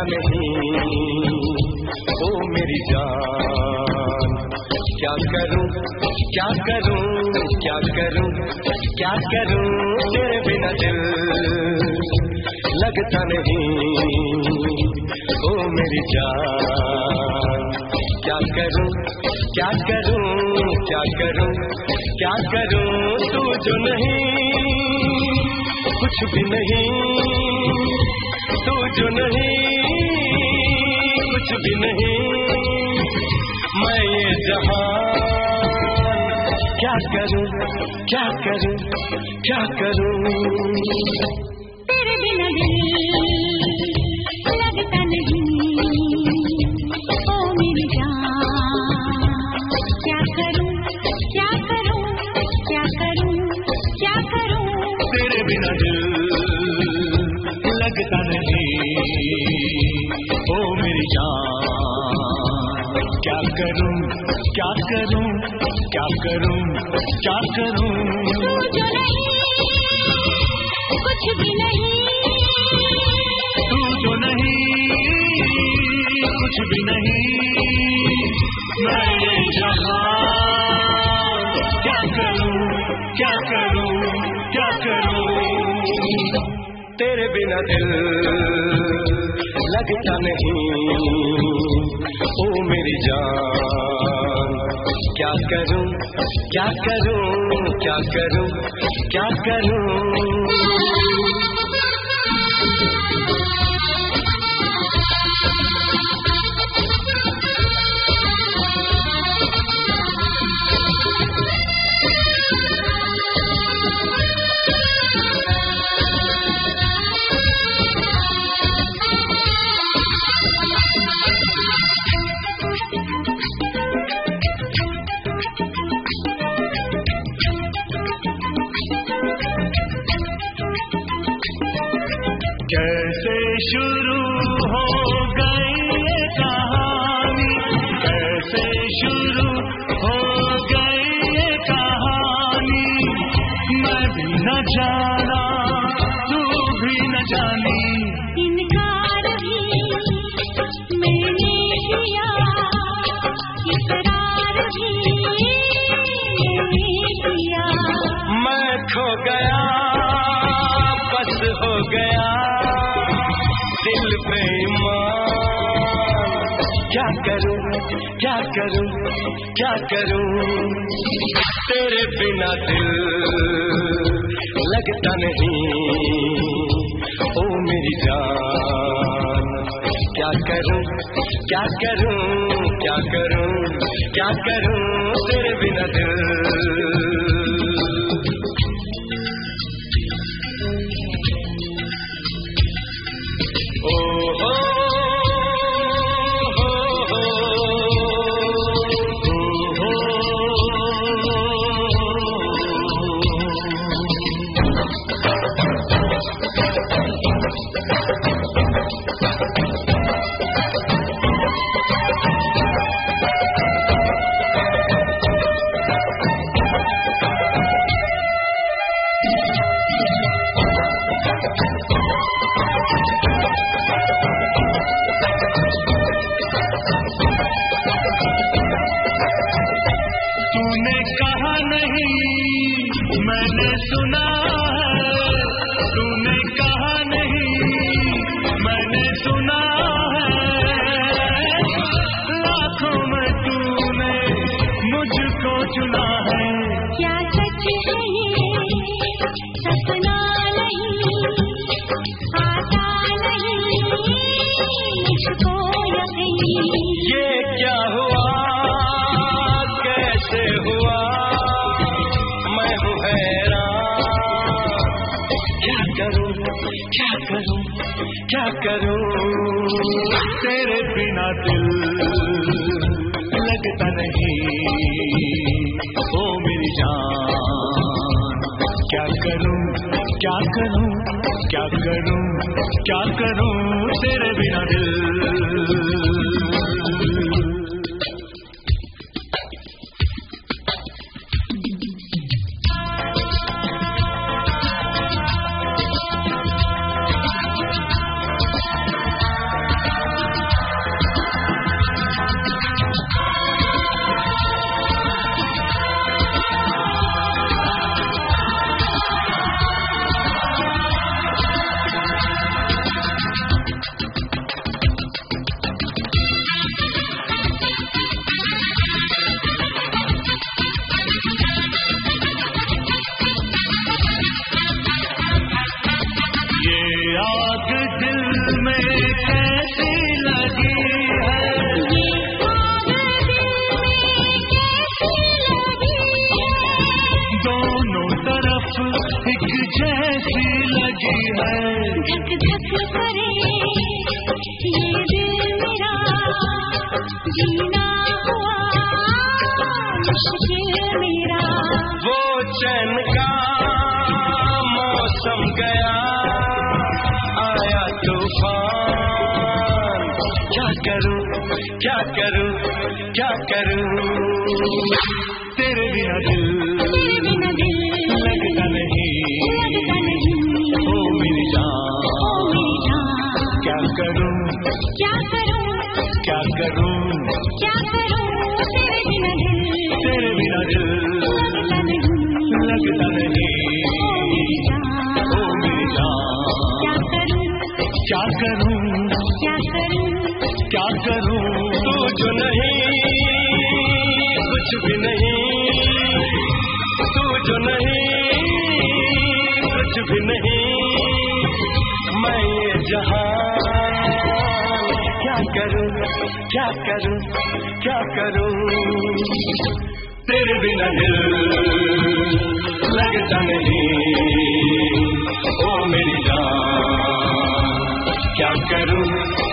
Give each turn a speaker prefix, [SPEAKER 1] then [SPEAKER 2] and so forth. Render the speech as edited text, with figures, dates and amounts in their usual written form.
[SPEAKER 1] नहीं ओ मेरी जान, क्या करूं क्या करूं क्या करूं क्या करूं, तेरे बिना दिल लगता नहीं ओ मेरी जान, क्या करूं क्या करूं क्या करूं क्या करूं, तू जो नहीं कुछ भी नहीं, तू जो नहीं कुछ भी नहीं, मैं ये जहां क्या करूं क्या करूं क्या करूं,
[SPEAKER 2] तेरे बिना दिल लगता नहीं ओ मेरी जान, क्या करूं क्या करूं क्या करूं क्या करूं,
[SPEAKER 1] तेरे बिना दिल लगता नहीं ओ मेरी जान, क्या करूं क्या करूं क्या करूं क्या करूं,
[SPEAKER 2] तू जो नहीं कुछ भी नहीं,
[SPEAKER 1] तू जो नहीं कुछ भी नहीं, मैं ये जहां क्या करूं क्या करूं क्या करूं, तेरे बिना दिल लगता नहीं ओ मेरी जान, क्या करूं क्या करूं क्या करूं क्या करूं। कैसे शुरू हो गई ये कहानी, कैसे शुरू हो गई ये कहानी, मैं भी न जाना तू भी न जानी,
[SPEAKER 2] इनकार भी मैंने किया, इकरार भी मैंने किया,
[SPEAKER 1] मैं खो गया बस हो गया दिल पे ईमान, क्या करूं क्या करूं क्या करूं, तेरे बिना दिल लगता नहीं ओ मेरी जान, क्या करूं क्या करूं क्या करूं क्या करूं, तेरे बिना दिल। मैंने सुना है तूने कहा नहीं, मैंने सुना है लाखों में तूने मुझको चुना है,
[SPEAKER 2] क्या सच है ये सपना नहीं, आता नहीं मुझको यकीन,
[SPEAKER 1] ये क्या हुआ कैसे हुआ क्या करूं तेरे बिना दिल लगता नहीं ओ मेरी जान, क्या करूं क्या करूं क्या करूं क्या करूं, तेरे बिना दिल। क्या करूं क्या करूं क्या करूं तेरे बिना दिल लगता नहीं ओ मेरी जान क्या करूं
[SPEAKER 2] क्या करूं
[SPEAKER 1] क्या करूं
[SPEAKER 2] क्या करूं
[SPEAKER 1] तेरे बिना दिल लगता नहीं ओ मेरी जान क्या करूं क्या करूं तू जो नहीं कुछ भी नहीं तू जो नहीं कुछ भी नहीं मैं ये जहां क्या करूं क्या करूं क्या करूं तेरे बिना दिल लगता नहीं ओ मेरी जान क्या करूं